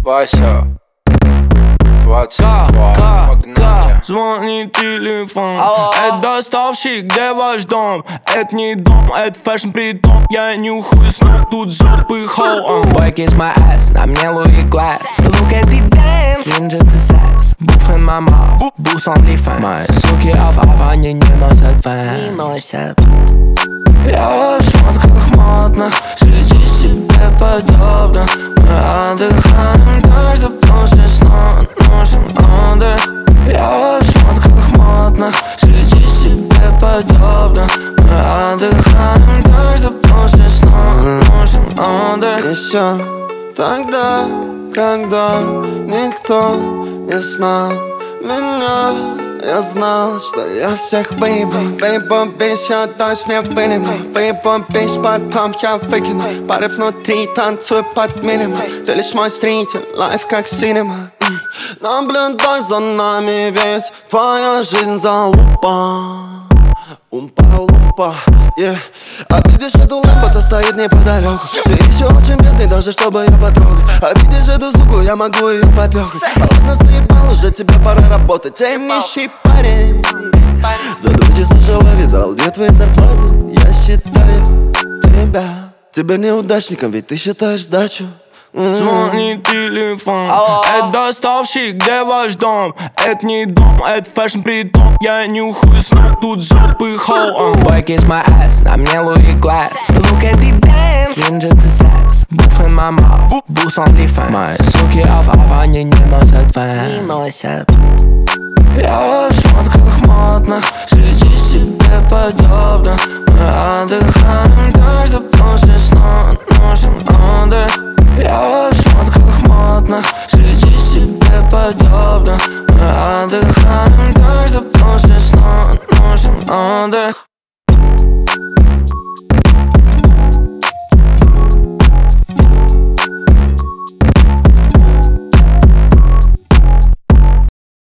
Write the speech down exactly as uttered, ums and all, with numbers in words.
Вася, двадцать два, погнали. Звонит телефон. Это доставщик, где ваш дом? Это не дом, это фэшн притом. Я нюхаю снова, тут жопы хоу. Boy, kiss my ass, на мне Louis Glass. Look at the dance, ninja to sex. Буф in my mouth, boost on the fans. Мои суки auf Аване не носят фэн. Не носят. Я в шмотках модных, среди себе подобных. Мы отдыхаем, каждый после сна нужен отдых. Я в шмотках модных, среди себе подобных. Мы отдыхаем, каждый после сна нужен отдых. Еще тогда, когда никто не знал меня, я знал, что я всех выебу. Выебу бич, я точно выниму. Выебу бич, потом я выкину. Пары внутри, танцую под минимум. Ты лишь мой зритель, лайф как синема. Наблюдай за нами, ведь твоя жизнь залупа. Умпа-лумпа, yeah. А видишь эту лампу, то стоит неподалеку. Ты еще очень бедный, даже чтобы ее потрогать. А видишь эту суку, я могу ее попёкать. А ладно, заебал, уже тебе пора работать. Эй, нищий парень, за два часа жила, видал, где твои зарплаты? Я считаю тебя, тебя неудачником, ведь ты считаешь сдачу. Звонит телефон. Это доставщик, где ваш дом? Это не дом, это фэшн притом. Я нюхаю снова, тут жопы хоу. Boy, kiss my ass, на мне Louis Glass. Look at the dance, ninja to sex. Буф in my mouth, boost on the fans. Мои суки auf Аване не носят фэн. Не носят. Я в шмотках модных, среди себе подобных. Мы отдыхаем, каждый после сна нужен отдых. Я в шмотках модных, среди себе подобных. Мы отдыхаем, каждый после сна нужен отдых.